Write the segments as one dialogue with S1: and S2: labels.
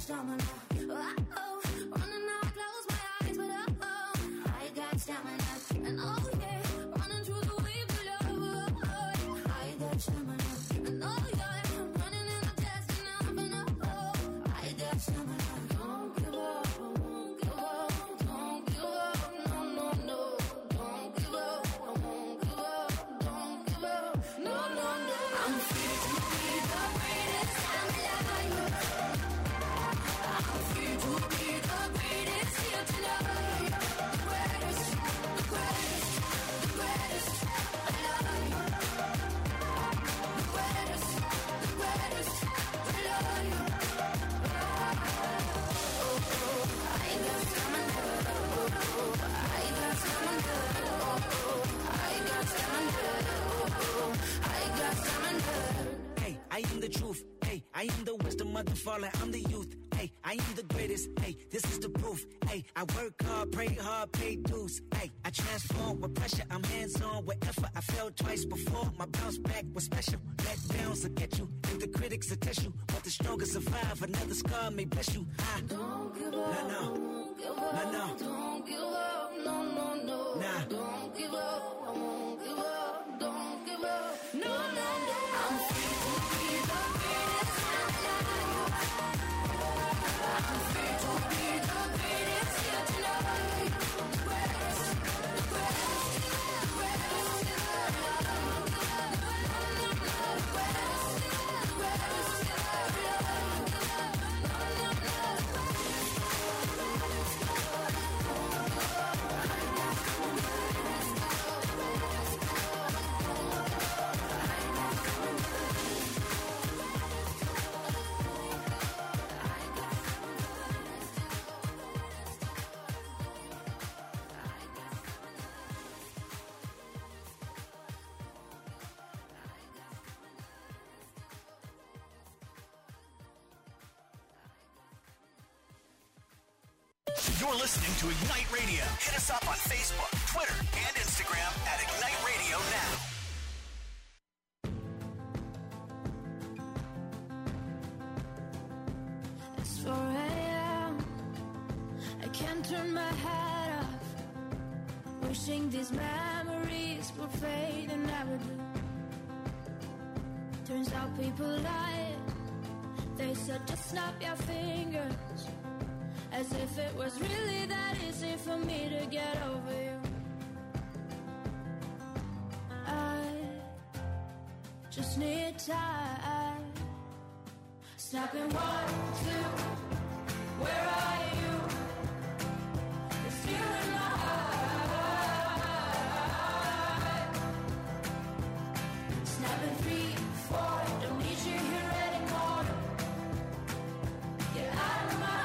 S1: stamina. Oh, running out, close my eyes, but I got stamina. And oh yeah, running through the waves of love. I got stamina. And oh yeah, I'm running in the dust and up and up. I got stamina. Don't give up, I won't give up. Don't give up, no, no, no. Don't give up, I won't give up. Don't give up, no, no, no. I'm free to be the greatest I'm alive. I'm free to be the greatest here tonight. The greatest, the greatest, the greatest alive. The greatest, the greatest alive. Oh, oh, I got stamina. Oh, oh, I got stamina. Oh, oh, I got stamina. Oh, oh, I got stamina.
S2: Hey, I am the truth. Hey, I am the wisdom of the fallen. I'm the youth. Hey, I am the greatest. Hey, this is the proof. Hey, I work hard, pray hard, pay dues. Hey, I transform with pressure. I'm hands-on with effort. I failed twice before. My bounce back was special. Let downs will get you, and the critics will test you. But the strongest survive. Another scar may bless you.
S1: Don't give up.
S2: No,
S1: Won't give up.
S2: no, no.
S1: Don't give up. No, no, no.
S2: Nah.
S1: Don't give up. I won't give up. Don't give up. No, no, no. I'm free to be the greatest I'm alive. I'm free to be the greatest here tonight. The greatest, the greatest, the greatest alive. The greatest, the greatest alive.
S3: You're listening to Ignite Radio. Hit us up on Facebook, Twitter, and Instagram at Ignite Radio Now.
S1: It's 4 a.m. I can't turn my head off. Wishing these memories would fade and never do. Turns out people lie. They said just snap your fingers. As if it was really that easy for me to get over you. I just need time. Snapping 1, 2, where are you? It's you in my heart. Snapping 3, 4, don't need you here anymore. Get out of my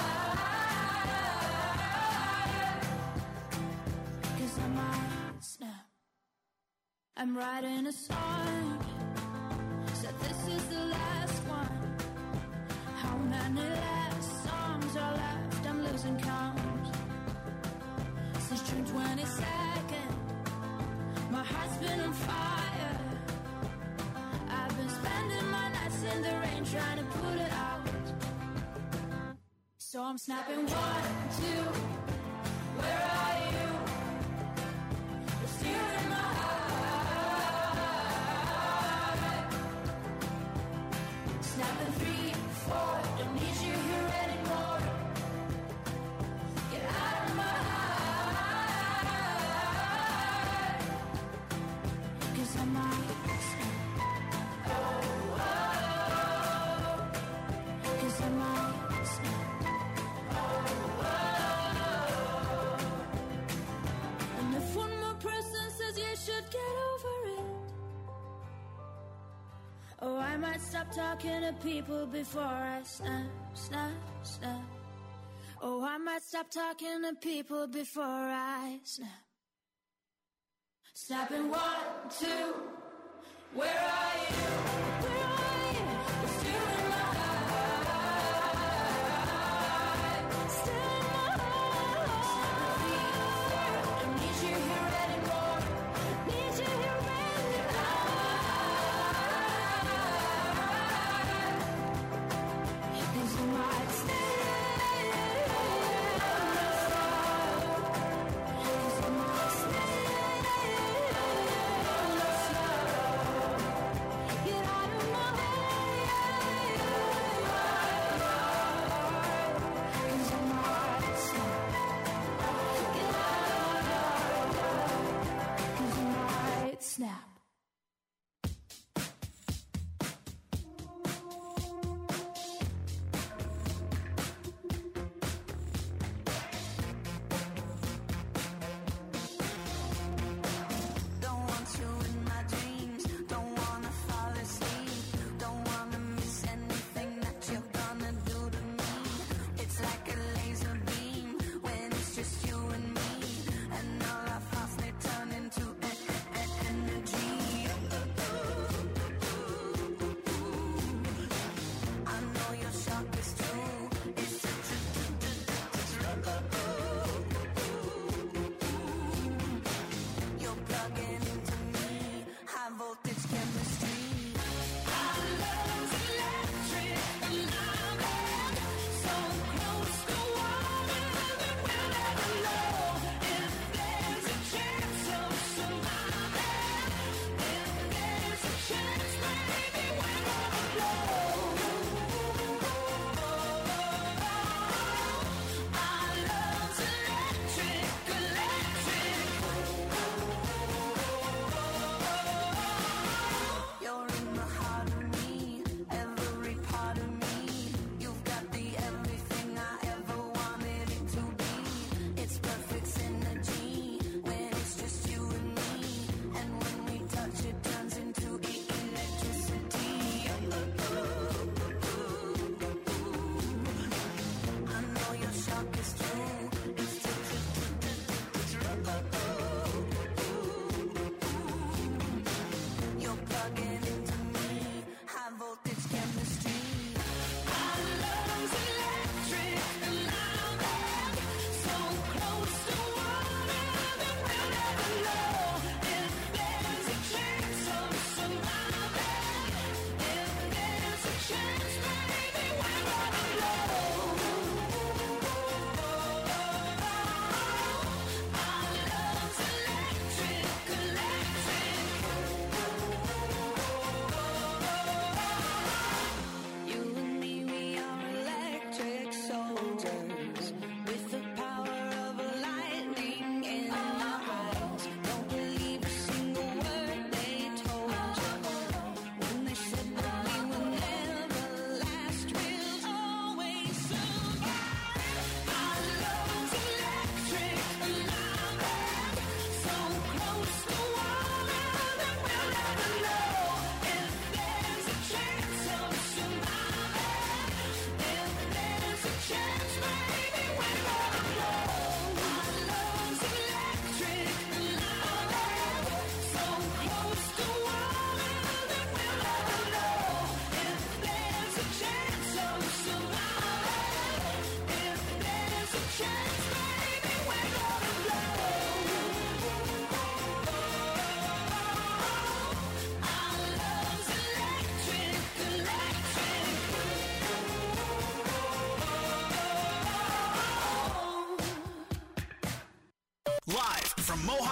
S1: I'm writing a song. Said this is the last one. How many last songs are left? I'm losing count. Since June 22nd, my heart's been on fire. I've been spending my nights in the rain trying to put it out. So I'm snapping 1, 2, where are you? It's you in my heart. Snapping 3, 4, don't need you here anymore. Get out of my heart. 'Cause I might snap. Oh, oh. 'Cause I might snap. Oh, oh. And if one more person says you should get over it, oh, I might stop talking to people before I snap, snap, snap. Oh, I might stop talking to people before I snap. Snapping 1, 2, where are you? Where are you? It's you in my heart. Still in my heart. Snapping 3, 4, don't need you here anymore. Need you here anymore. 'Cause you might stay.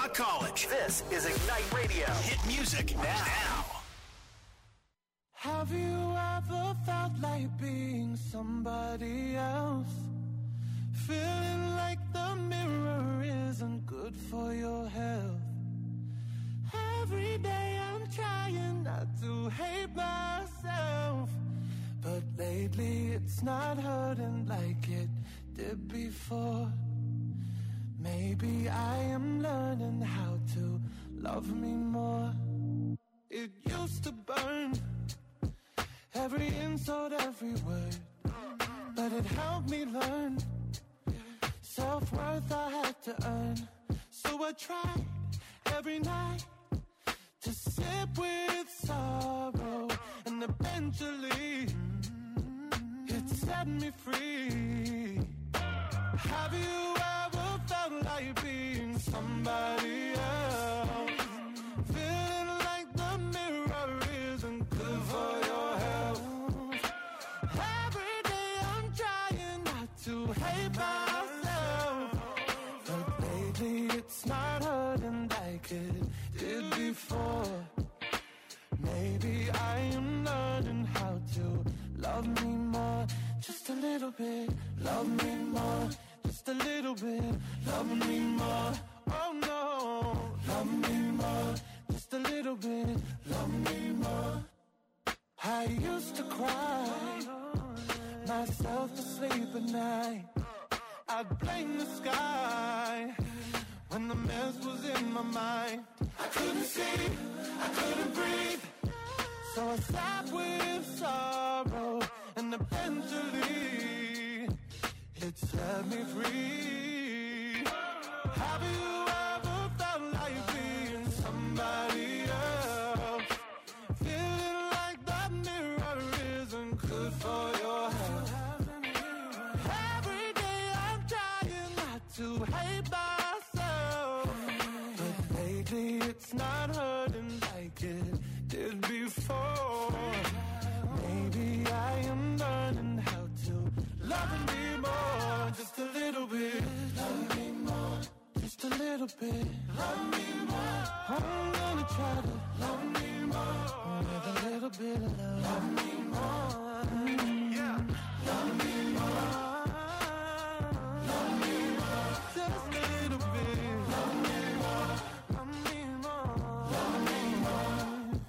S3: Rock College. This is Ignite Radio. Hit music now.
S4: Have you ever felt like being somebody else? Feeling like the mirror isn't good for your health. Every day I'm trying not to hate myself, but lately it's not hurting like it did before. Maybe I am learning how to love me more. It used to burn, every insult, every word, but it helped me learn. Self-worth I had to earn, so I tried every night to sit with sorrow, and eventually it set me free. Have you ever felt like being somebody else? Feeling like the mirror isn't good for your health. Every day I'm trying not to hate myself, but lately it's not hurting like it did before. Maybe I am learning how to love me more, just a little bit. Love me more, just a little bit. Love me more, oh no. Love me more, just a little bit. Love me more. I used to cry myself to sleep at night. I'd blame the sky when the mess was in my mind. I couldn't see, I couldn't breathe, so I sat with sorrow, and eventually it set me free. Have you ever felt like being somebody else? Feeling like that mirror isn't good for your health. Every day I'm trying not to hate myself, but lately it's not hurting like it did before. Maybe I am learning how to love me more, just a little bit. Love me more, just a little bit. Love me more. I'm gonna try to love me more with a little bit of love. Love me more, yeah. Love me more, love me more, just a little bit. Love me more, love me more, love me more.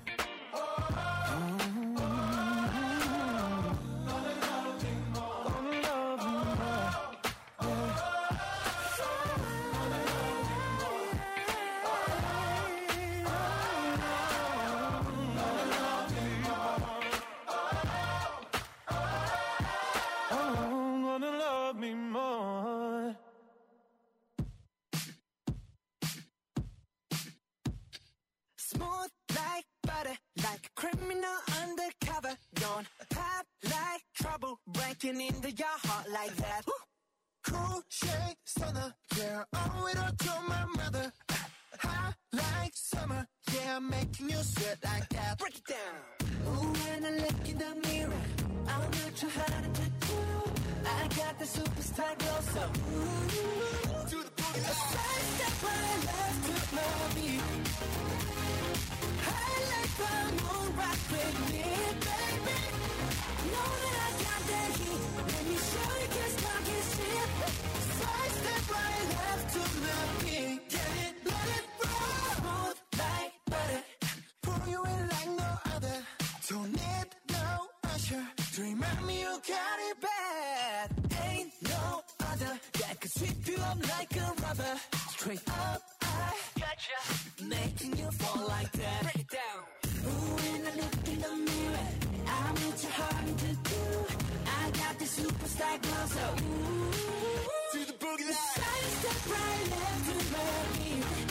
S5: Smooth like butter, like a criminal undercover. Don't pop like trouble, breaking into your heart like that. Cool shade stunner, yeah, owe it all to my mother. Hot like summer, yeah, I'm making you sweat like that. Break it down. Ooh, when I look in the mirror, I'm not too hard to do. I got the superstar glow, so ooh, to the booty. A side step I love to love me. I like the moon rock with me, baby. Know that I got that heat. Let me show you 'cause talk is cheap. Side step right left to love me. Get it, let it roll. Smooth like butter. Pour you in like no other. Don't need no usher to remind me you got it bad. Ain't no other that could sweep you up like a rubber. Straight up, I gotcha. Making you fall like that. Break it down. Ooh, when I look in the mirror, I'm not too hard to do. I got the superstar glow, so ooh, to the boogie. The side step right left to my beat.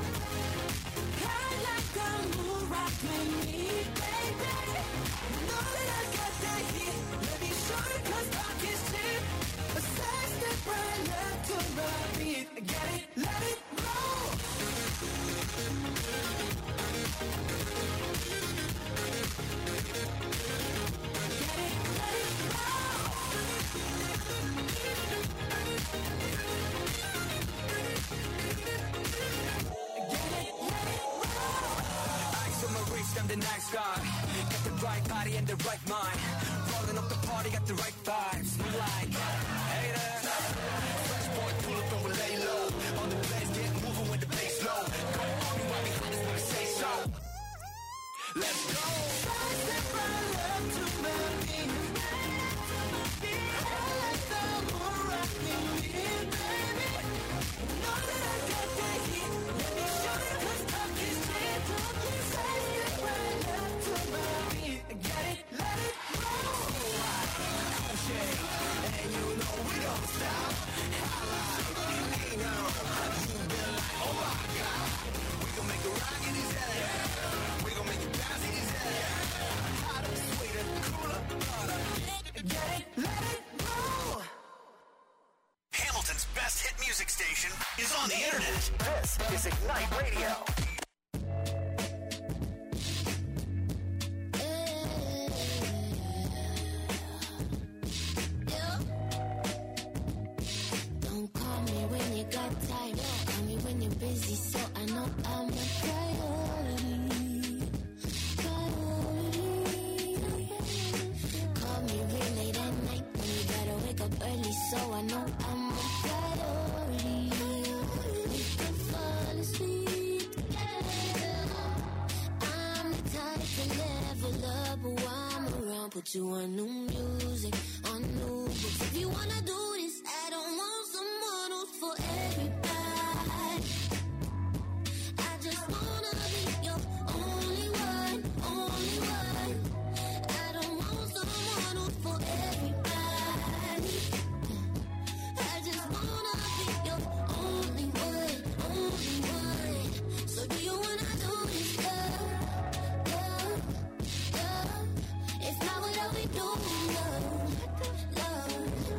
S5: I like the moon rock with me, baby. Know that I got that heat. Let me show you 'cause talk is cheap. A side step right left to my beat. Get it, let it roll.
S6: I'm the nice guy. Got the right body and the right mind. Rolling up the party, got the right vibes. I'm like, hey there. Fresh boy, pull up and we lay low. On the place, get moving with the bass low. Go on, you right behind us when I say so. Let's go.
S5: Side step right up to my beat. I like the moon rocking me, baby. Know that I got that heat. Let me show you 'cause talk is cheap. Side step right up to my beat. Get it, let it roll.
S6: And you know we don't stop. I like it, now. You been like, oh my God. We gon' make it rock in his head. We gon' make it bounce in his head. Hotter, sweeter, cooler, hotter.
S5: Get it, let it roll.
S3: Hamilton's best hit music station is on the internet. This is Ignite Radio.
S1: Don't call me when you got time. Call me when you're busy, so I know I'm a priority. Call me real late at night when you gotta wake up early, so I know I'm a priority. We can fall asleep together. I'm the type to level up while I'm around. Put you on new music, on new books. If you wanna do this, I don't want someone who's for everybody. I just wanna be your only one, only one. I don't want someone who's for everybody. I just wanna be your only one, only one. So do you wanna do this, love, love, love? If not, what are we doing, love, love,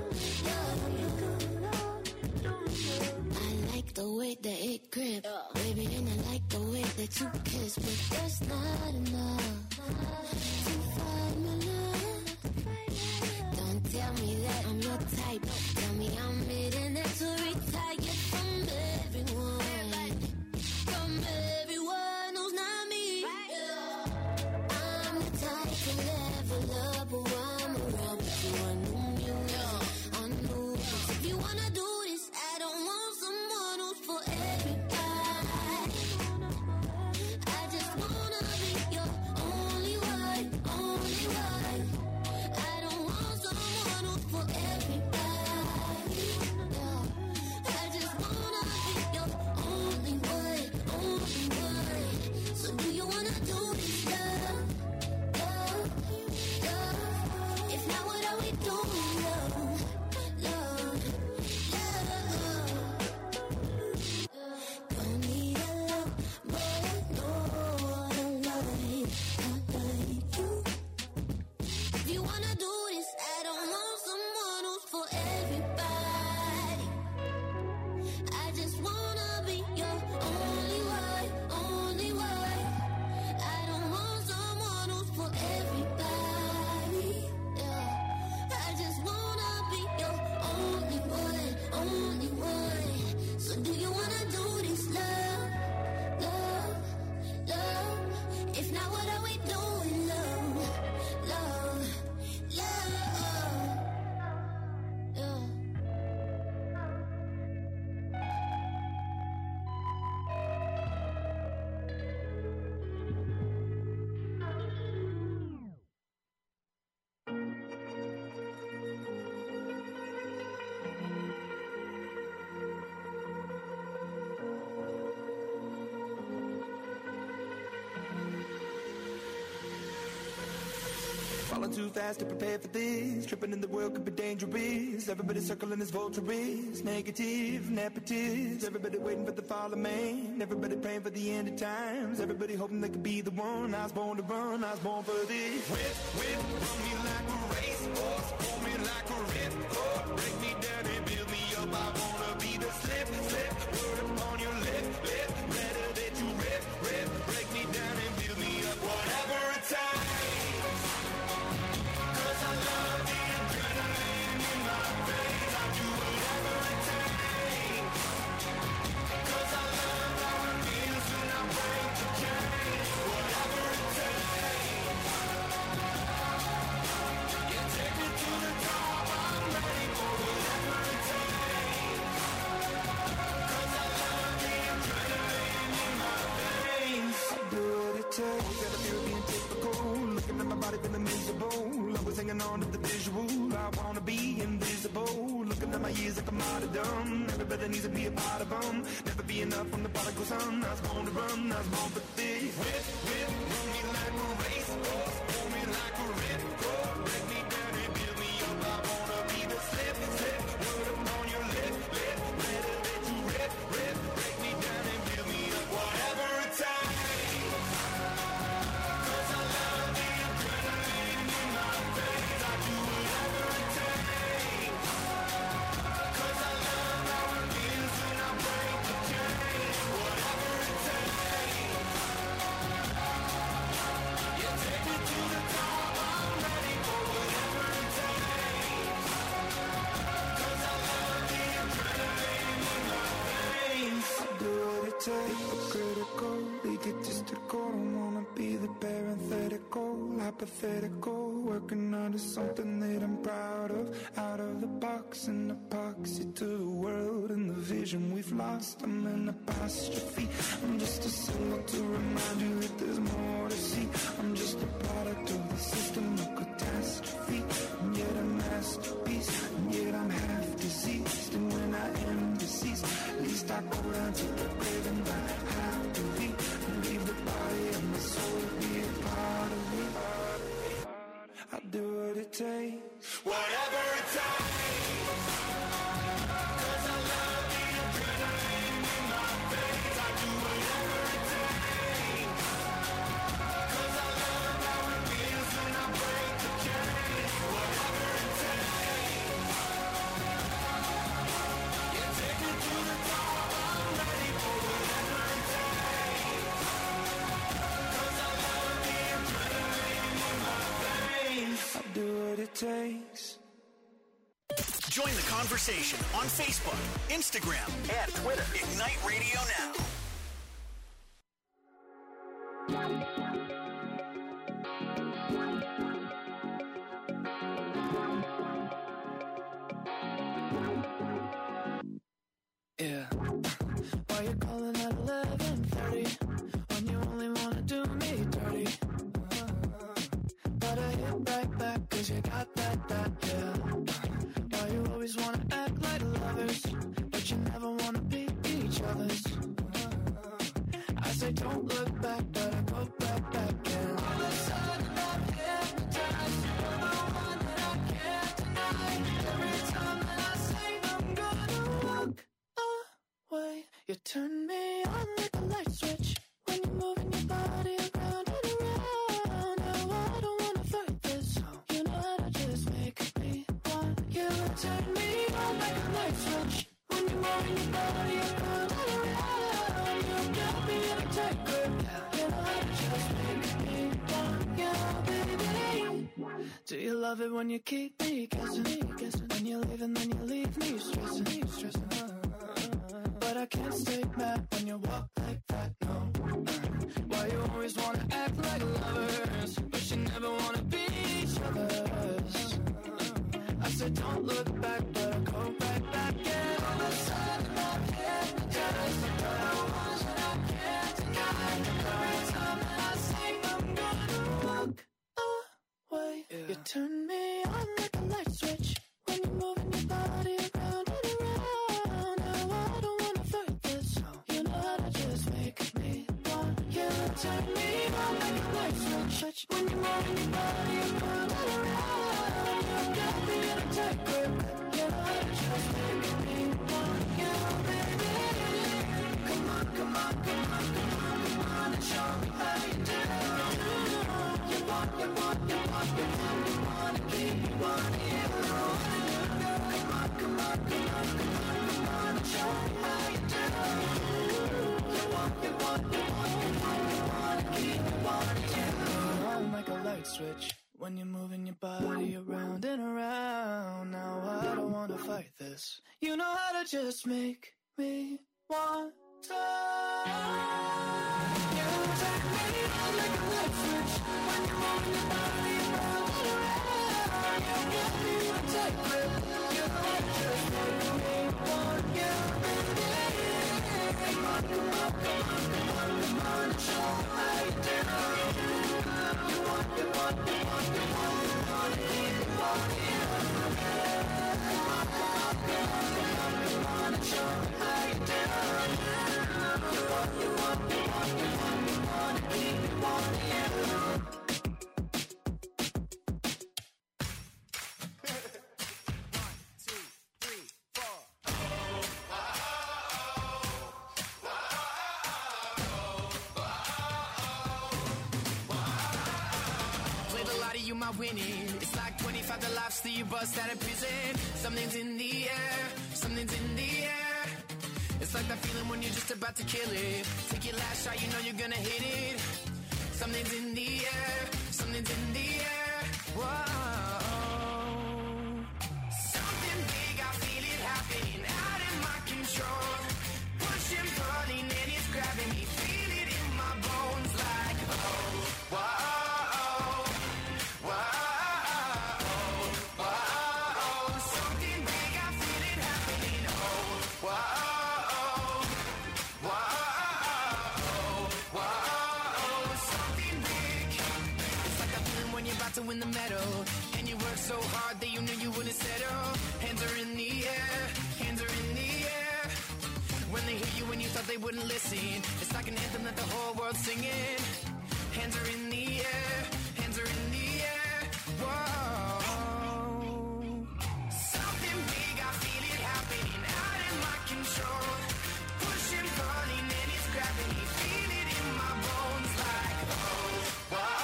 S1: love? I like the way that it grip, baby, and I like the way that you kiss, but that's not enough to find my love. Don't tell me that I'm your type. Tell me I'm it and that's to retire from everyone. From everyone who's not me. I'm the type to level up while I'm around. Put you on new music, on new books. If you wanna do this, I don't want someone who's for everybody. I just wanna be your only one, only one. I don't want someone who's for everybody. I just wanna be your only one, only one. So do you wanna do this, love, love, love? If not, what are we doing, love, love, love? Don't need a love, but I know I like you. If you wanna do this, I don't want someone who's for everybody. I just wanna be your only one, only one. I don't want someone who's for everybody. Yeah. I just wanna be your only one, only one. So do you wanna do this, love, love, love? If not, what are we doing, love, love, love? Yeah.
S7: Falling too fast to prepare for this. Tripping in the world could be dangerous. Everybody circling as vultures. Negative, nepotist. Everybody waiting for the fall of man. Everybody praying for the end of times. Everybody hoping they could be the one. I was born to run, I was born for this. Whip, whip, run me like a racehorse. Pull me like a ripcord. Break me down and build me up. I wanna be the slip, slip. Word upon your lip, lip. Better that you rip, rip. Break me down and build me up. Whatever it takes. I love the adrenaline in my veins. I do whatever it takes. 'Cause I love how it feels when I break the chains. Whatever it takes. my body feeling miserable. I was hanging on to the visual. I wanna be invisible. Looking at my years like I'm martyrdom. Everybody needs to be a part of them. Never be enough from the prodigal son. I was born to run, I was born for this. Whip, run me like a racehorse. Pull me like a ripcord. Break me down and build me up. I wanna be the slip. Word upon your lip. Better that you rip. Break me down and build me up. Whatever it takes. Cause I love the adrenaline in my veins. I do whatever it takes. Cause I love how it feels when I break the chains. Whatever it takes. You take me to the top. I'm ready for whatever it takes. Cause I love the adrenaline in my veins.
S8: I do what it takes, critical, egotistical. Don't wanna be the parenthetical, hypothetical. Working under something that I'm proud of. Out of the box, an epoxy to the world and the vision we've lost. I'm an apostrophe. I'm just a symbol to remind you that there's more to see. I'm just a product of the system of catastrophe. And yet a masterpiece, and yet I'm half diseased. And when I am deceased, at least I go down to the grave and die happily. And leave the body and my soul to be a part of me. I do what it takes.
S7: Whatever it takes. Cause I love the adrenaline in my veins. I do whatever it takes. Cause I love how it feels when I break the chains. Whatever it takes. You take me to the top. I'm ready for whatever it takes. Cause I love the adrenaline in my veins.
S8: I do what it takes.
S3: Join the conversation on Facebook, Instagram, and Twitter. Ignite Radio Now.
S8: Yeah. Why you calling at 11:30 when you only wanna do me dirty? But I hit right back 'cause you got that, yeah. Why you always wanna act like lovers, but you never wanna be each other's? I say don't look back, but I go back, and all of a sudden I'm hypnotized. You're the one that I can't deny. Every time that I say I'm gonna walk away, you turn me on like a light switch when you're moving your body around and around. Now I don't wanna fight this, you know how to just make me want you. Turn me on like a light switch when you're moving your body around and around. You got me in a tight grip, you know how to just make me want you, baby. Do you love it when you keep me guessing? When you leave and then you leave me stressing. But I can't stay mad when you walk like that, no. Why you always wanna act like lovers, but you never wanna be each other's? I said don't look back, but I go back, and all of a sudden I'm hypnotized. You're the one that I can't deny. Every time that I say I'm gonna walk away, you turn me on like a light switch when you're moving your body around and around. Now I don't wanna fight this, you know how to just make me want you. Turn me on like a light switch when you're moving your body around and around. You got me in a tight grip, you know how to just make me want you, baby. Come on, and show me how you do. You want, you wanna keep, you wanna hear. Come on, and show me how you do. You want, you wanna keep, you wanna do. On like a light switch when you're moving your body around and around. Now I don't wanna fight this, you know how to just make me want to. You take me on like a light switch when you're moving your body around and around. You get me in a tight grip, you know how to just make me want you, baby. Come on, and show me how you do. You want,
S9: You my winning. It's like 25 the lives that you bust out of prison. Something's in the air, something's in the air. It's like that feeling when you're just about to kill it. Take your last shot, you know you're gonna hit it. Something's in the air, something's in the air. Whoa. Something big, I feel it happening out of my control. Pushing, pulling, and it's grabbing me. Feel it in my bones like, oh, whoa. To win the medal, and you work so hard that you knew you wouldn't settle. Hands are in the air, hands are in the air. When they hear you when you thought they wouldn't listen, it's like an anthem that the whole world's singing. Hands are in the air, hands are in the air. Whoa. Something big, I feel it happening out of my control. Pushing, pulling, and it's grabbing me. Feel it in my bones like, oh, whoa.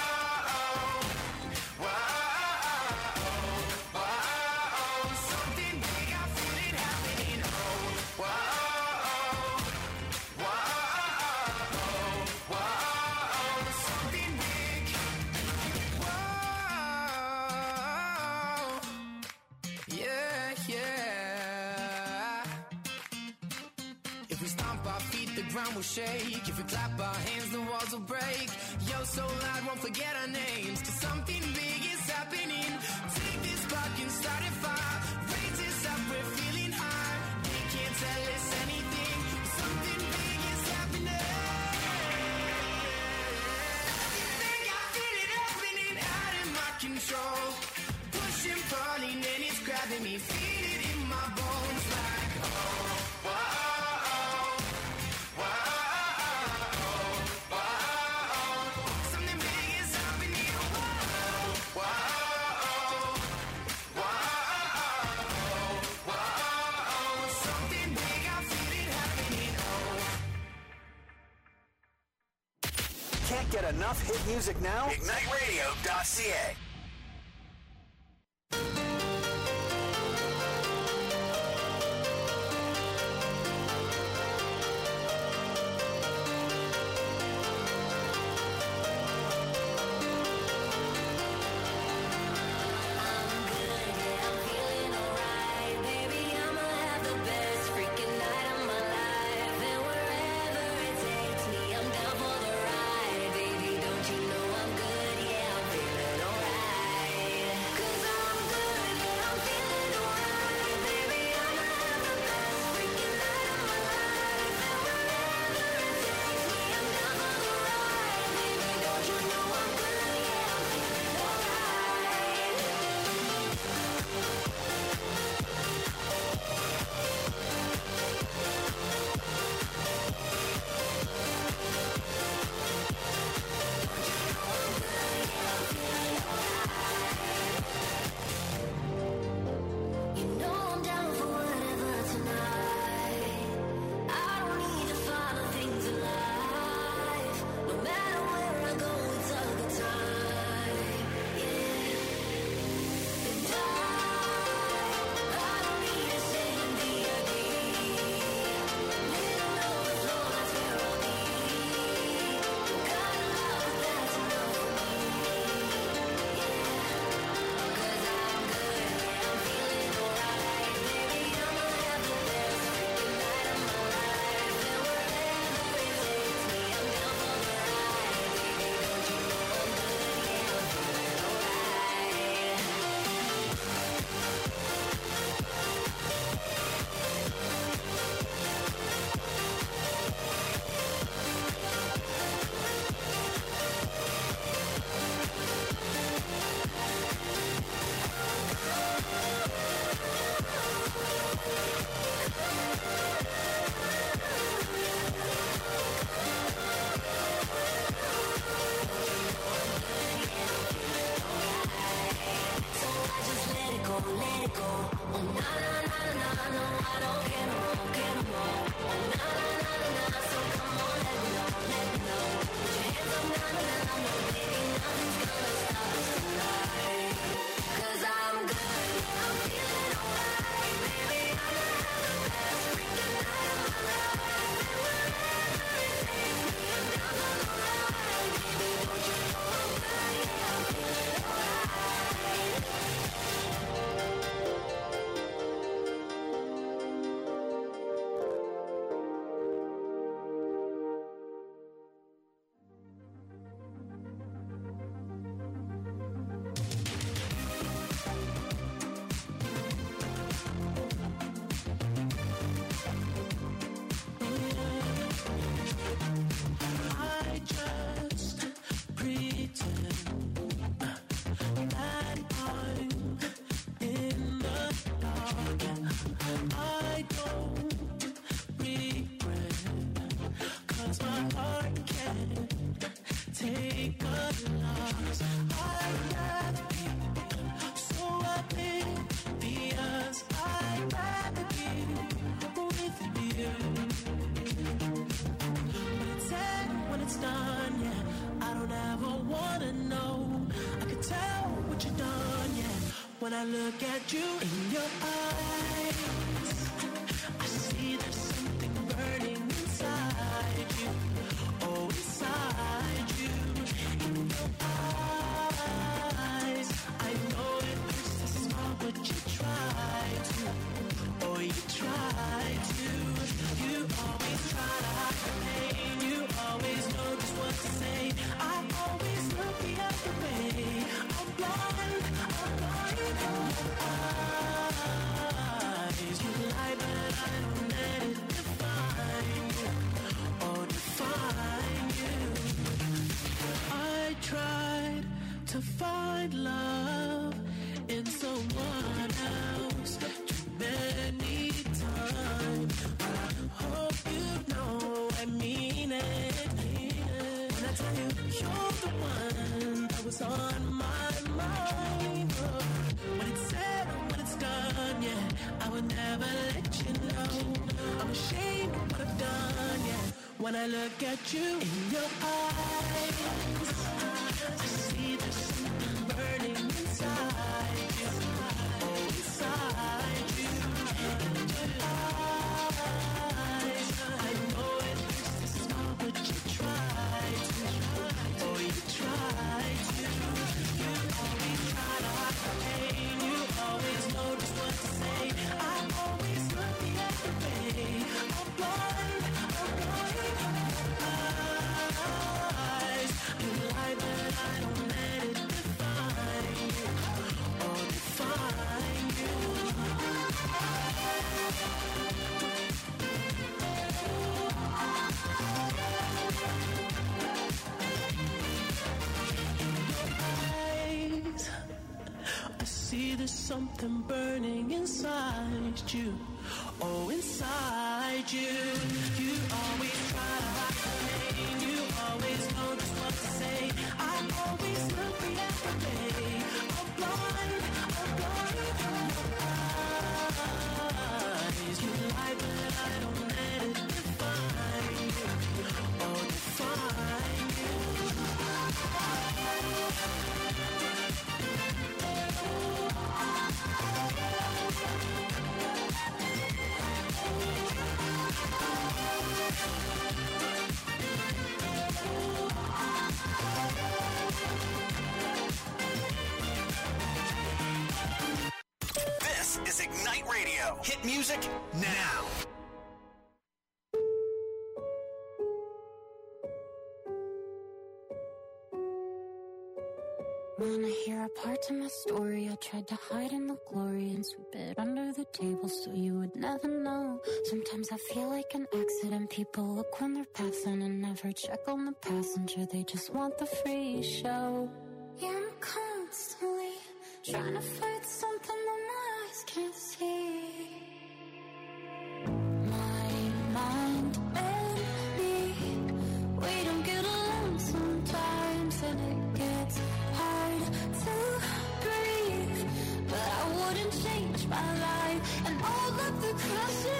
S9: Ground will shake. If we clap our hands, the walls will break. Yo, so loud, won't forget our names. 'Cause something big is happening. Take this spark and start a fire. Raise this up, we're feeling high. They can't tell us anything. Something big is happening. Think I feel it happening out of my control. Pushing, pulling, and it's grabbing me. Feel it in my bones like, oh, whoa.
S3: Can't get enough hit music now? IgniteRadio.ca.
S1: I'm good, yeah, I'm feeling alright. I don't care no more, care no more. Na na na na na, so come on, let me know, let me know. Put your hands up, na na na na, no baby, nothing's gonna stop us tonight. 'Cause I'm good, I'm feeling alright, baby. I'ma have the best freaking night of my life, and wherever it takes me, I'm down for the ride, baby. Don't you know I'm good? Yeah, I'm feeling alright.
S8: I just pretend that I'm in the dark. I don't regret, 'cause my heart can't take a loss. I'd rather be so oblivious. I'd rather be with you. When it's said, when it's done, yeah, I don't ever wanna know. I can tell what you've done, yeah. When I look at you in your eyes, I see there's something burning inside you. Oh, inside you. In your eyes, I know it hurts to smile, but you try to. Oh, you try to. You always try to hide the pain. You always know just what to say. I always look the other way. I'm blind in your eyes. You lie, but I don't let it define you. Oh, define you. I tried to find love in someone else too many times. But I hope you know I mean it. When I tell you you're the one that was on my mind. Oh, when it's said or when it's done, yeah, I would never let you know. I'm ashamed of what I've done, yeah. When I look at you in your eyes, I see there's something burning inside you. Oh, inside you. In your eyes, I know it hurts to smile, but you try to. Oh, you try to. You always try to hide the pain. You always know just what to say. I always look the other way. I'm blind in your eyes. You lie, but I don't let it define you. Oh, define you. Eyes, I see there's something burning inside you. Oh, inside you. You always try to hide the pain. You always know just what to say. I always look the other way. I'm blind in your eyes. You lie, but I don't let it define you. Oh, define you.
S3: This is Ignite Radio. Hit music now.
S10: Wanna hear a part to my story? I tried to hide in the glory and sweep it under the table so you would never know. Sometimes I feel like an accident. People look when they're passing and never check on the passenger. They just want the free show. Yeah, I'm constantly trying to fight something that my eyes can't see. My mind and me, we don't get along sometimes, and it gets hard to breathe. But I wouldn't change my life, and all of the crosses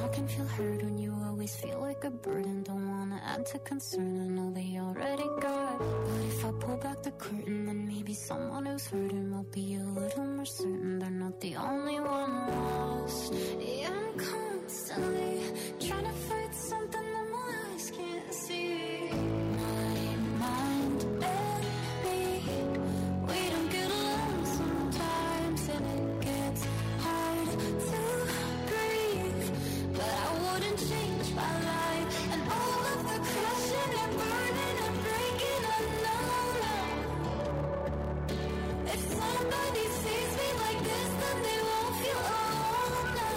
S10: I can feel hurt when you always feel like a burden. Don't wanna add to concern, I know they already got. But if I pull back the curtain, then maybe someone who's hurting will be a little more certain they're not the only one lost. Yeah, I'm constantly trying to fight something that my eyes can't see. My mind and me, we don't get along sometimes, and it gets hard to breathe. But I wouldn't change my life and all of the crashing and burning and breaking. I know if somebody sees me like this, then they won't feel alone now.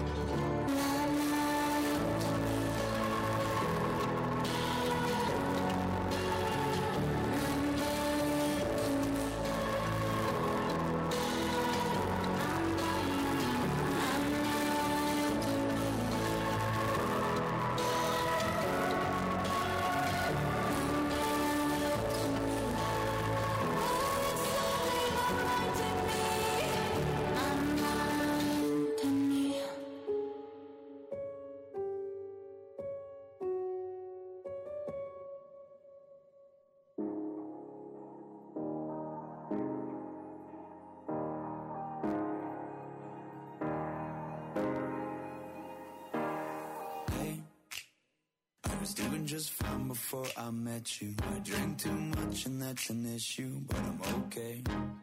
S7: I was doing just fine before I met you. I drink too much and that's an issue, but I'm okay.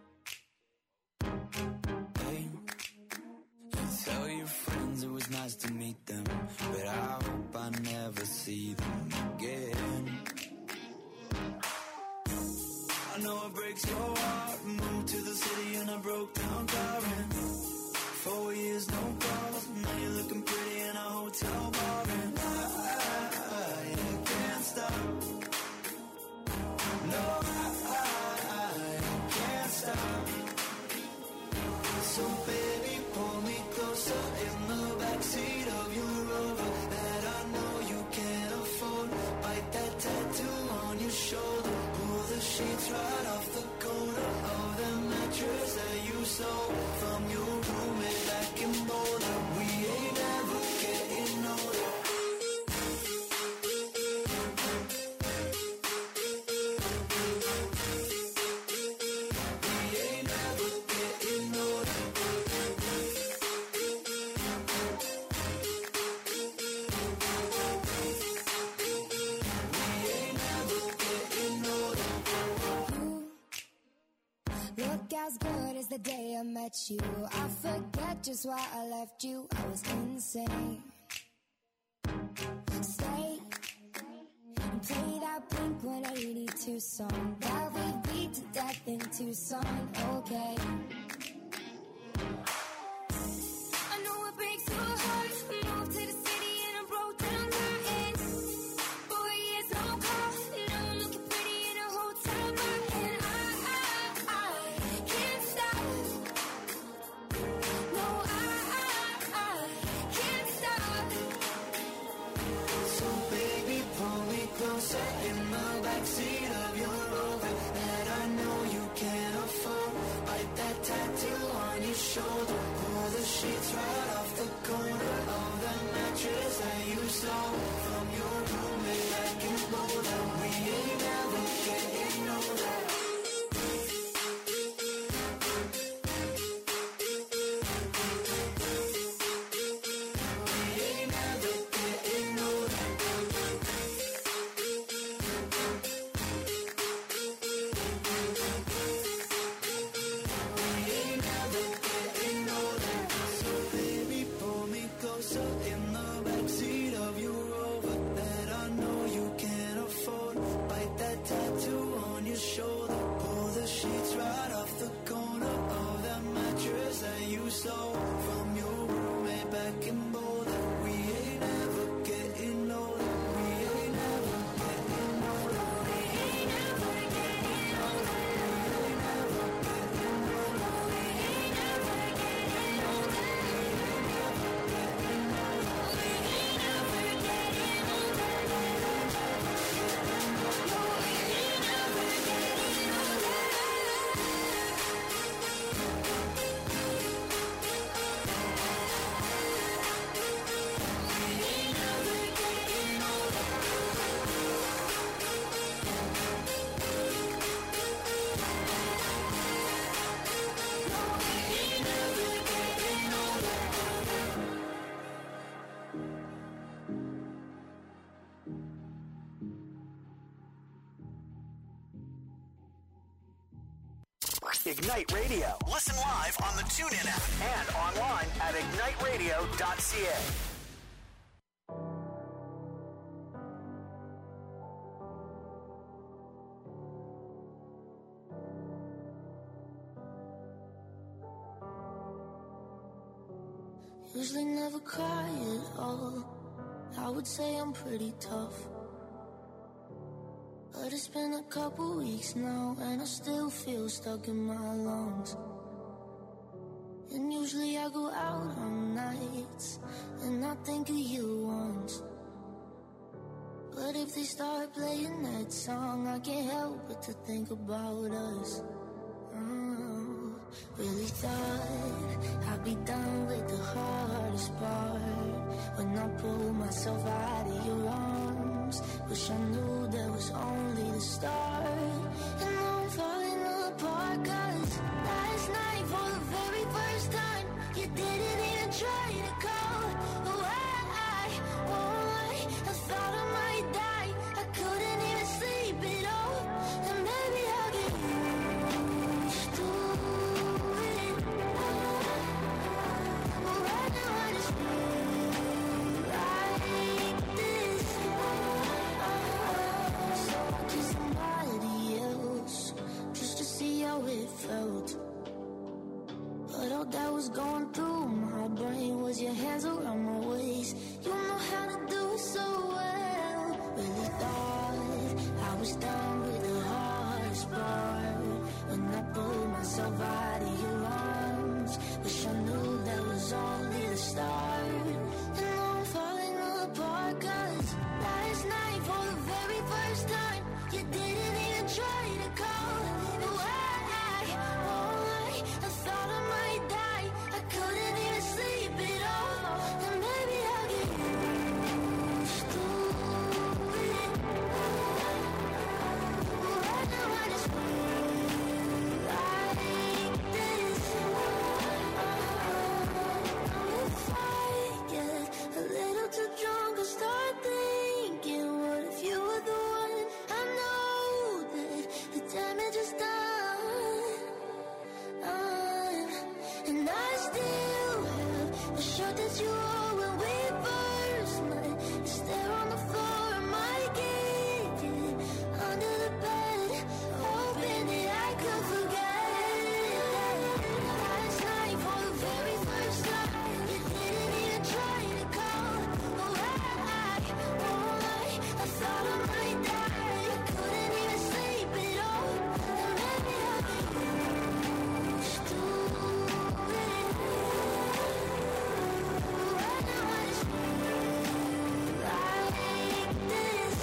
S7: Hey, you tell your friends it was nice to meet them, but I hope I never see them again. I know it breaks your heart. Moved to the city and I broke down crying. 4 years, no calls. Now you're looking pretty in a hotel bar, and I can't stop. No, I can't stop. So baby, pull me closer in the backseat of your Rover that I know you can't afford. Bite that tattoo on your shoulder. Pull the sheets right off the corner of the mattress that you stole from your roommate back in Boulder. We ain't never getting older. We ain't never getting older. We ain't never getting older.
S11: Look as good as the day I met you. I forget just why I left you. I was insane. Stay and play that Blink-182 song that we beat to death in Tucson. Okay. I know it breaks your heart. Moved to the city and I broke down crying. 4 years, no call. Now I'm looking pretty in a hotel bar, and I can't stop. No, I can't stop.
S7: So baby, pull me closer in the backseat of your Rover that I know you can't afford. Bite that tattoo
S3: Ignite Radio. Listen live on the TuneIn app and online at igniteradio.ca.
S12: Usually never cry at all. I would say I'm pretty tough, but it's been a couple weeks now and I still feel stuck in my lungs. And usually I go out on nights and I think of you once, but if they start playing that song, I can't help but to think about us. Really thought I'd be done with the hardest part when I pulled myself out of your arms. Wish I knew that was only the start. And now I'm falling apart, 'cause last night for the very first time you didn't even try to call away. I thought I might die, I couldn't even sleep at all. And maybe I'll get used to it. But right now I just feel like this. So I kissed somebody else just to see how it felt. But all that was going through my brain was your hands around my waist. You know how to do it so well. Really thought I was done with the hardest part when I pulled myself out of your arms. Wish I knew that was only the start. And now I'm falling apart, 'cause last night for the very first time you didn't even try to call away. I thought I might die, I couldn't even sleep at all. And maybe I'll get used to it. But right now I just feel like this. If I get a little too drunk, I start thinking, what if you were the one? I know that the damage is done. And I still have the shirt that you wore when we first met. It's there on the floor in my kitchen, under the bed, hoping that I could forget. Last night for the very first time you didn't even try to call away. I thought I might die, I couldn't even sleep at all. And maybe I'll get used to it. Right now I just feel like this.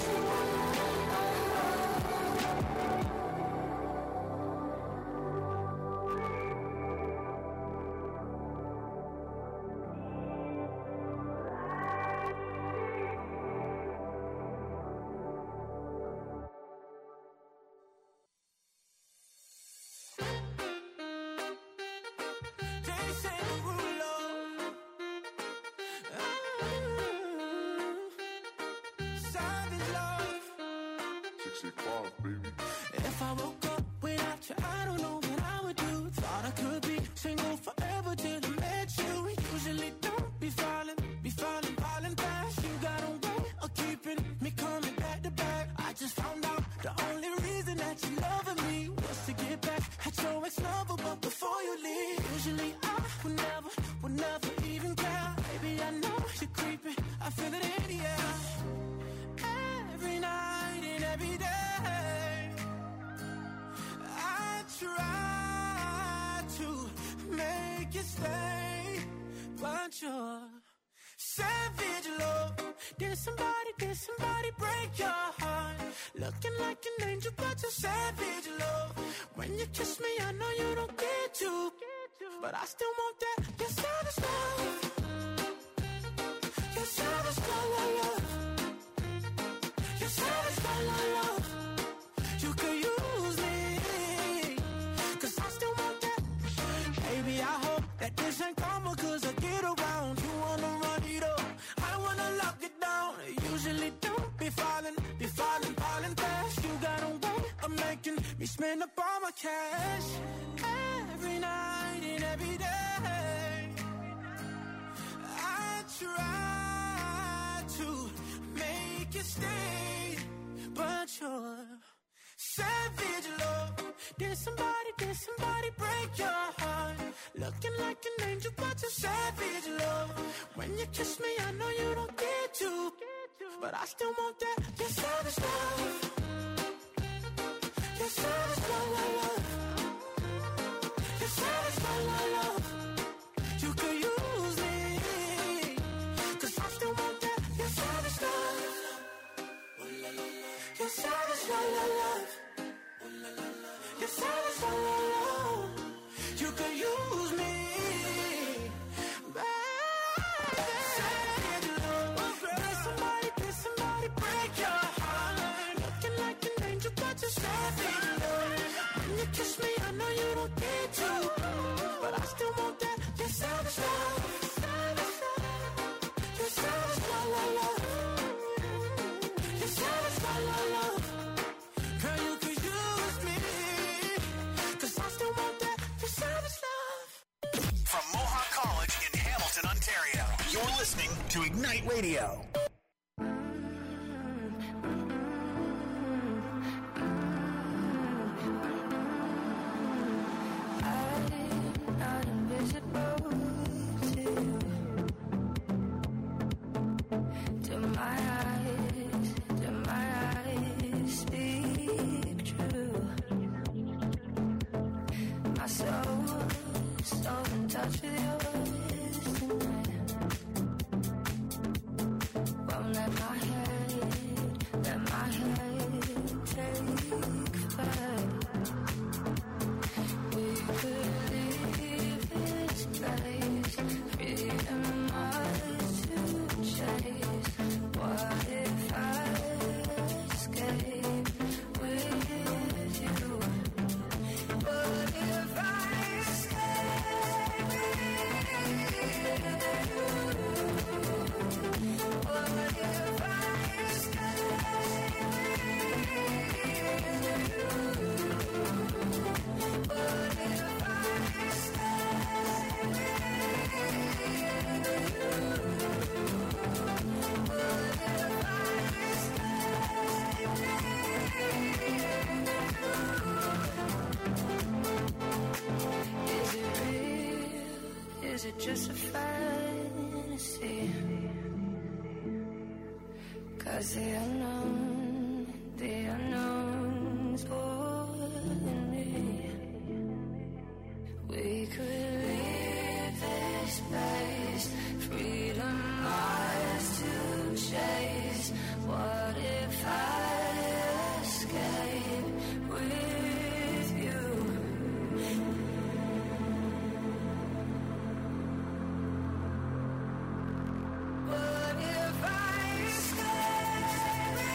S4: If I woke up without you, I don't know what I would do. Thought I could be single forever till I met you. Usually don't be falling fast. You got a way of keeping me coming back to back. I just found out the only reason that you loving me was to get back at your ex-lover, but before you leave, usually I would never even care. Baby, I know you're creeping, I feel it in the air. Every night and every day, I try to make you stay, but you're savage love. Did somebody break your heart? Looking like an angel, but you're savage love. When you kiss me, I know you don't get to, but I still want that. You're savage love. You're savage love. You're savage love. You could use me, 'cause I still want that. Baby, I hope that this ain't karma, 'cause I get around. You wanna run it up, I wanna lock it down. Usually don't be falling fast. You got a way of making me spend up all my cash. try to make you stay, but you're savage love. Did somebody break your heart? Looking like an angel, but you're savage love. When you kiss me, I know you don't get to, but I still want that. You're savage love. You're savage love, love, love. You're savage love, love, love. You could use me, 'cause I still want that. You're savage love. You're savage love, love, love. You're savage love, love, love. You could use me, baby. Savage love. Did somebody break your heart? Looking like an angel, but you're savage love. When you kiss me, I know you don't get to, but I still want that. You're savage love. You're savage love, love, love. You're savage love, love, love. Girl, you could use me, 'cause I still want that. You're savage love.
S3: From Mohawk College in Hamilton, Ontario, you're listening to Ignite Radio.
S5: I'm not invisible to you. Do my eyes speak true? My soul's so in touch with yours tonight. Won't let my head take flight. We could leave this place, freedom ours to chase. What if I escape with you? What if I escape with you? What if I escape with you? What if I Is it real? Is it just a fantasy? 'Cause the unknown's pulling me. We could leave this place, freedom ours to chase. What if I escape with you? What if I escape with you?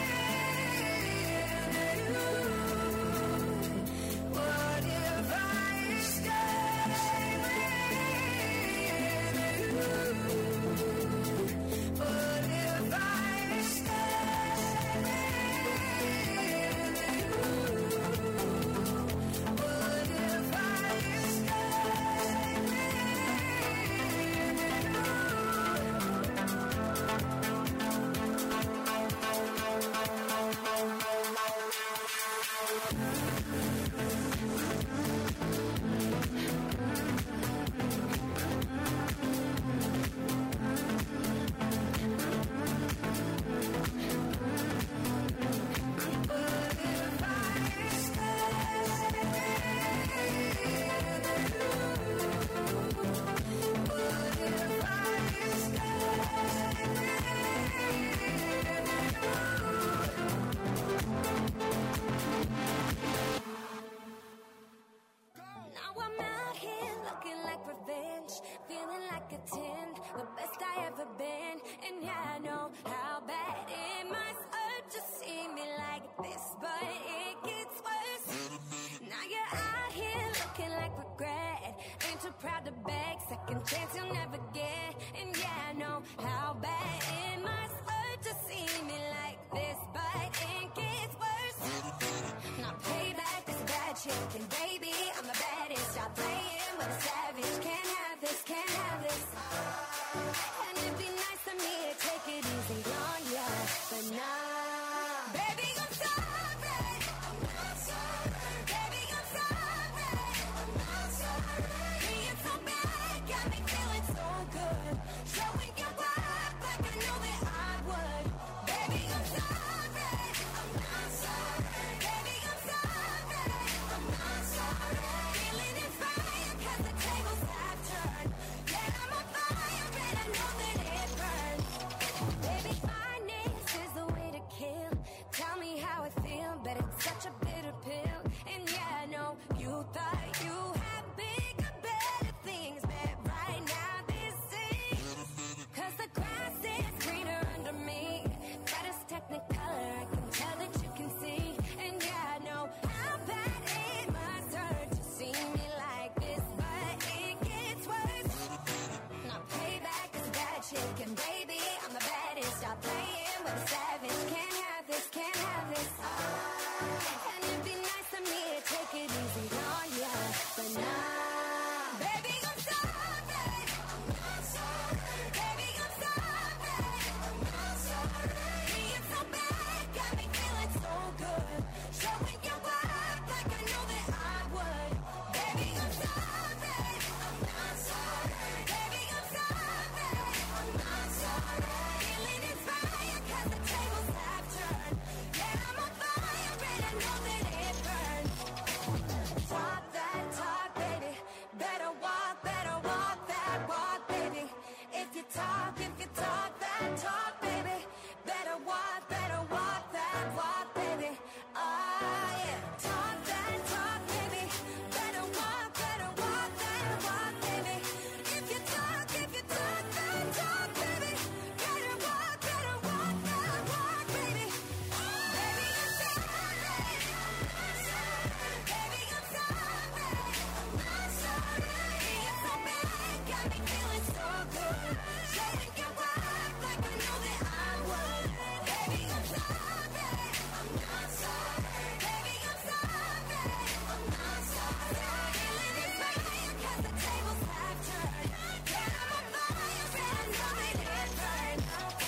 S11: such a bitter pill. And yeah, I know you thought you had bigger, better things, but right now this is. 'Cause the grass is greener under me. Got us technicolor, I can tell that you can see. And yeah, I know how bad it must hurt to see me like this, but it gets worse. Now payback is a bad chicken, baby. I'm the baddest. Stop playing with a savage. Can't have this, can't have this. And it'd be nice of me to take it easy on ya, but nah. Baby, I'm sorry. I'm sorry. Baby, I'm sorry. I'm sorry. Being so bad got me feeling so good. Showing your work like I know that I would. Baby, I'm sorry. I'm sorry. Baby, I'm sorry. I'm sorry. Feeling inspired 'cause the tables have turned. Yeah, I'm on fire and I know that it burns. Talk that talk, baby. Better walk that walk, baby. If you talk that talk, baby. Better walk that walk, baby. Oh yeah. Talk that talk, baby. Better walk that walk, baby. If you talk that talk, baby. Better walk that walk, baby. Baby, I'm sorry. Baby, I'm sorry. I'm sorry. Being so bad got me feeling so good. Showing your work like I know that I would. Baby, I'm sorry. I'm sorry. Baby, I'm sorry. I'm sorry. Feeling inspired 'cause the tables have turned. Yeah, I'm on fire and I know that it burns.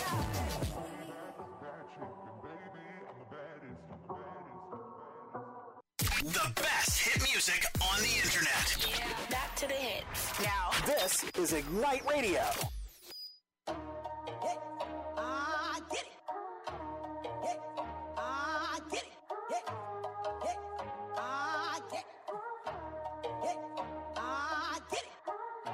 S3: The best hit music on the internet.
S13: Back to the hits.
S3: Now, this is Ignite Radio.
S5: I get it. I get it. I get it. I get it.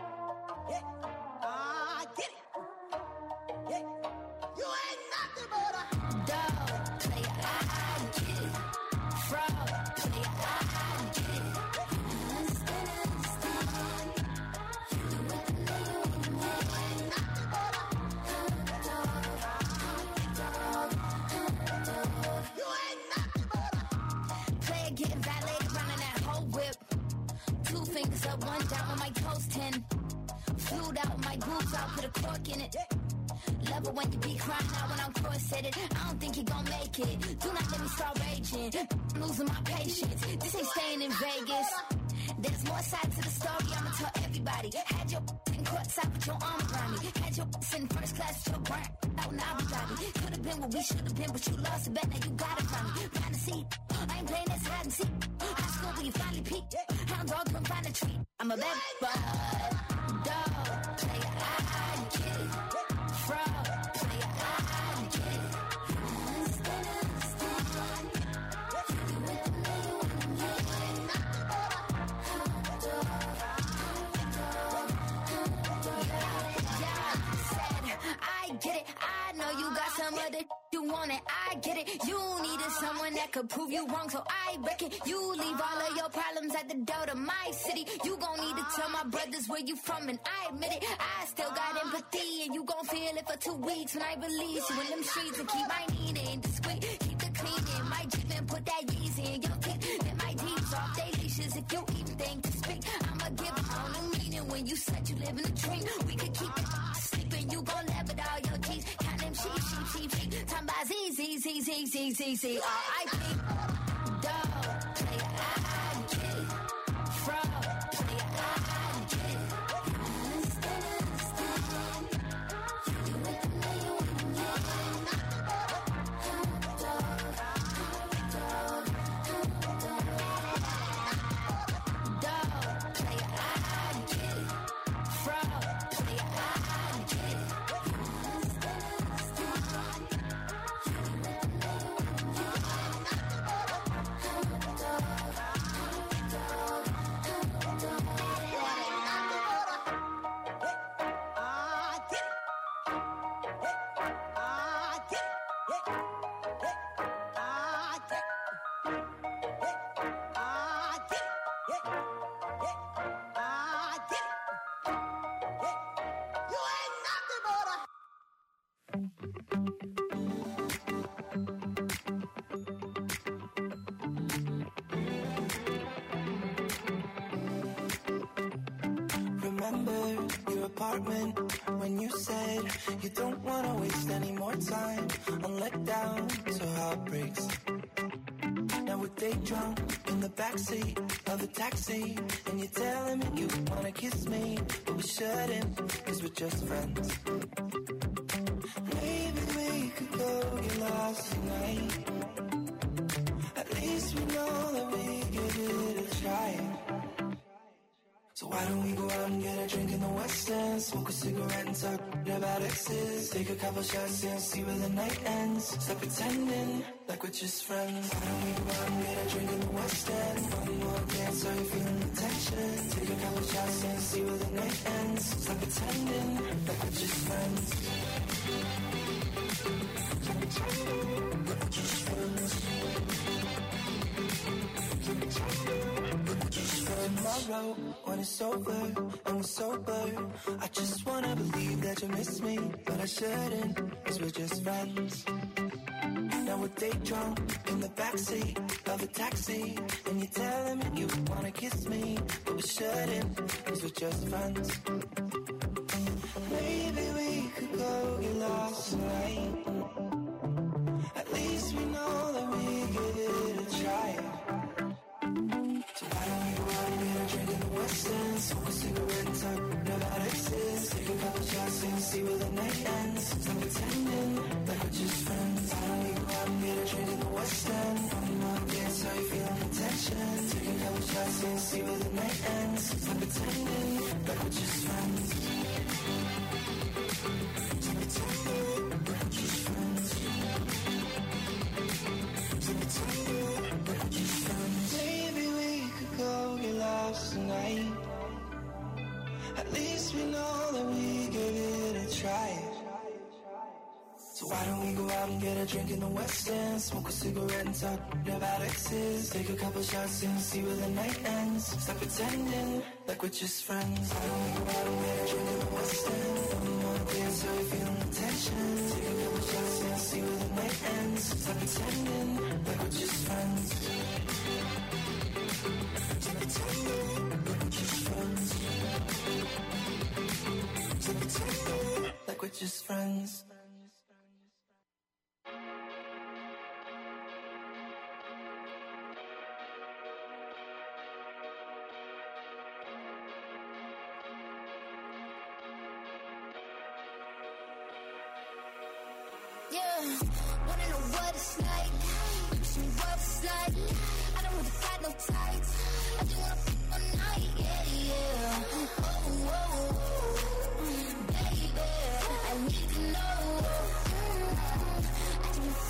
S5: I get it. You ain't nothing but a
S12: Dog, player, I get it. Fraud, player, I get it. Player getting violated, running that whole whip. 2 fingers up, 1 down with my toes 10. Flued out my boobs, I'll put a cork in it. Love it when you be crying out when I'm cross-headed. I don't think you gon' make it. Do not let me start raging. I'm losing my patience. This ain't staying in Vegas. There's more sides to the story, I'ma tell everybody. Had your in courtside with your arm around me. Had your in first class with your brain out in Abu Dhabi. Could've been what we should've been, but you lost the bet, now you got it from me. Find a seat, I ain't playing this hide and seek. High school when you finally peak. Hound dog, come find a treat. I'm a bad boy. Dog, player, I get it. Fraud, player, I get it. I get it, I know you got some other you want it, I get it. You needed someone that could prove you wrong, so I reckon you leave all of your problems at the door to my city. You gon' need to tell my brothers where you from, and I admit it. I still got empathy, and you gon' feel it for 2 weeks when I release you in them streets and keep my needing discreet. Keep the cleaning, my Jeep and put that Yeezy in your teeth. Let my deeps off they leashes if you even think to speak. I'ma give it all the meaning when you said you live in a dream. We could keep it sleeping, you gon' laugh at all your G's. Count them sheep. Time by Z, R.I.P. Dog, player, I get it. Fraud, player, I get it. Dog, player, I get it. Fraud, player, I get it.
S7: apartment when you said you don't want to waste any more time on letdowns or heartbreaks. Now we're day drunk in the backseat of the taxi, and you're telling me you wanna kiss me, but we shouldn't, cause we're just friends. Maybe we could go get lost tonight. At least we know that we give it a try. So why don't we go out and get a drink in the West End, smoke a cigarette and talk about exes, take a couple shots and see where the night ends. Stop pretending like we're just friends. Why don't we go out and get a drink in the West End, one more dance, are you feeling the tension? Take a couple shots and see where the night ends. Stop pretending like we're just friends. Stop pretending like we're just friends. Tomorrow, when it's over and we're sober, I just wanna believe that you miss me, but I shouldn't, cause we're just friends. Now we're day drunk in the backseat of a taxi, and you're telling me you wanna kiss me, but we shouldn't, cause we're just friends. Maybe we could go get lost tonight. At least we know that we give it a try. So why don't we go out and get a drink in the West End, smoke a cigarette and talk about exes, take a couple shots and see where the night ends. Stop pretending like we're just friends. Why don't we go out and get a drink in the West End, one more dance, are you feeling the tension? Take a couple shots and see where the night ends. Stop pretending like we're just friends. Stop pretending like we're just friends. Stop pretending like we're just friends. Maybe we could go get lost tonight. At least we know that we give it a try. So why don't we go out and get a drink in the West End, smoke a cigarette and talk about exes, take a couple shots and see where the night ends. Stop pretending like we're just friends. Why don't we go out and get a drink in the West End, one more dance, are you feeling the tension? Take a couple shots and see where the night ends. Stop pretending like we're just friends. Stop pretending like we're just friends. Stop pretending like we're just friends.